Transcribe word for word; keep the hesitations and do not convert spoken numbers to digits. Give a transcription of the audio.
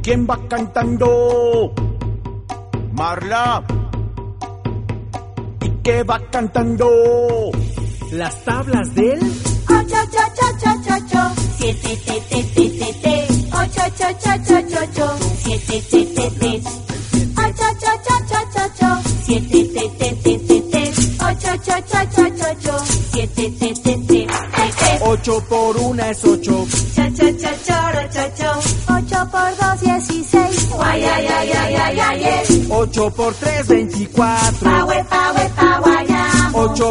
¿Quién va cantando? Marla. ¿Y qué va cantando? Las tablas del ocho, ocho, ocho, ocho, ocho, siete, te, te, te, te, te, ocho, ocho, ocho, ocho, ocho, siete, te, te, te, ocho, ocho, ocho, ocho, ocho, siete, te, te, te, te, te, ocho, ocho, ocho, ocho, ocho, siete, te, te, te, te, te. Ocho por una es ocho. Cha, cha, cha, choro, cho, cho. Ocho por dos, dieciséis. Guay, ay, ay, ay, ay, ay, ay. Ocho por tres, veinticuatro. Pa, we, pa, we, pa, guayamo. Ocho